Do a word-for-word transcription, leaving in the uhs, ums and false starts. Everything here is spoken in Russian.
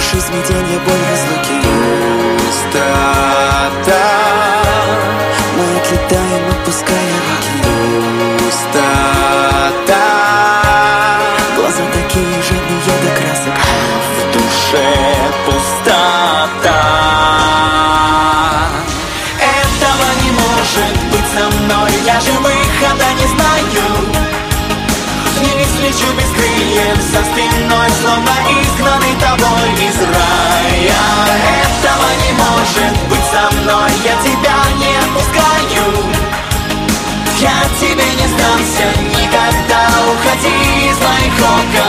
смятенье, боль разлуки, пустота. Мы отлетаем, отпуская руки, пустота. Глаза такие жадные до красок, а в душе пустота. Этого не может быть со мной, я же выхода не знаю. Вниз лечу без крыльев, за спиной словно изгнанный тобой из рая. Этого не может быть со мной, я тебя не отпускаю. Я тебе не сдамся никогда, уходи из моих окон.